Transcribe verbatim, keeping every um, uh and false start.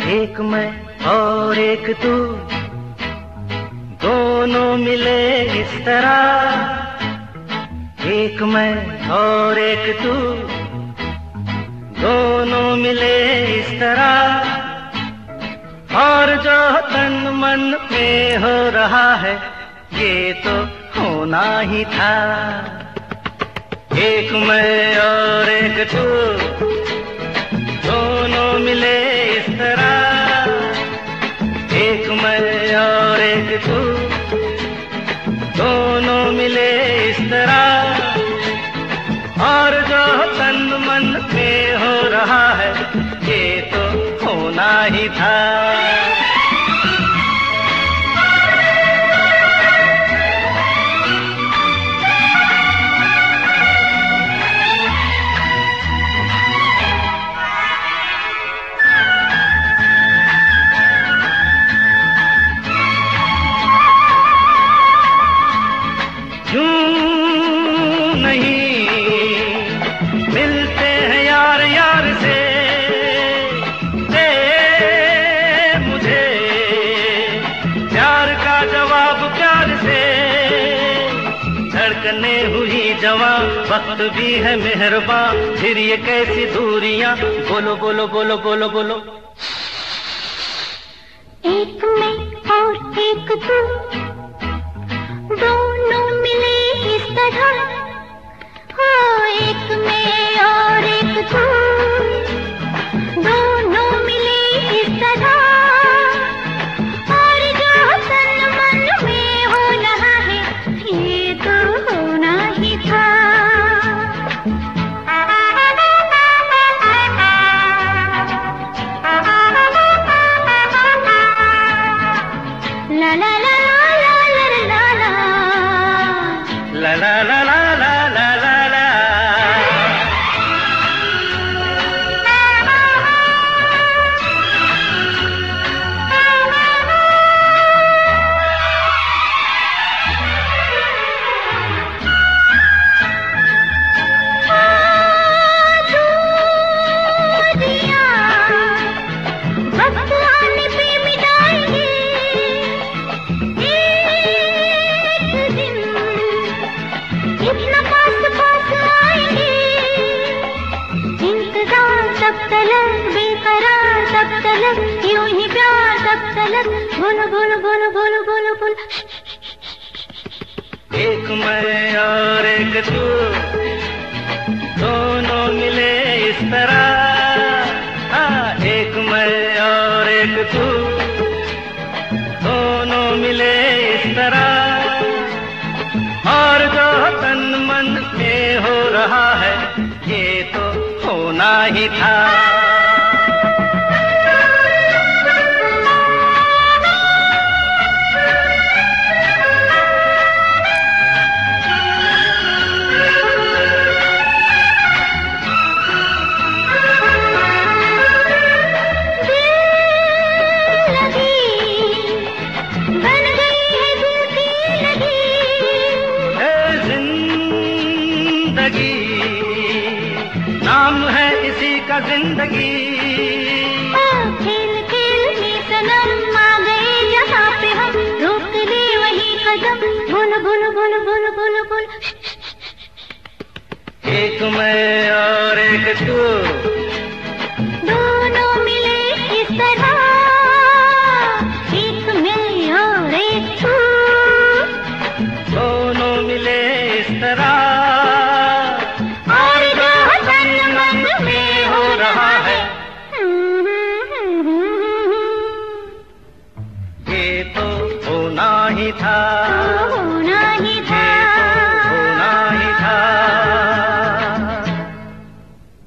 एक मैं और एक तू, दोनों मिले इस तरह। एक मैं और एक तू, दोनों मिले इस तरह। और जो तन मन में हो रहा है, ये तो होना ही था। एक मैं और एक तू, दोनों मिले इस तरह। एक मैं और एक तू, दोनों मिले इस तरह। और जो तन मन में हो रहा है, ये तो होना ही था। धड़कने हुई जवां, वक्त भी है मेहरबान, फिर ये कैसी दूरियां। बोलो बोलो बोलो बोलो बोलो। एक मैं और एक तू, दोनों मिले इस तरह। हो एक मैं और एक तू, दोनों मिले इस तरह। और जो तन मन में हो रहा है, ये तो होना ही था। ला ला ला ला ला ला ला ला ला ला ला ला ला ला ला। बेकरार तब तलक, यूं ही प्यार तब तलक। बोलो बोलो बोलो बोलो बोलो बोलो। एक मैं और एक तू, दोनों मिले इस तरह। हाँ, एक मैं और एक तू, दोनों मिले इस तरह। और जो तन मन में हो रहा है, ये तो होना ही था। नाम है इसी का जिंदगी। खेल खेल में सनम आ गए यहाँ पे हम, रोक ले वही कदम। बोलो बोलो बोलो बोलो बोलो बोलो। एक मैं और एक तू, दोनों मिले इस तरह। एक मैं और एक तू, दोनों मिले इस तरह। ये तो होना ही था।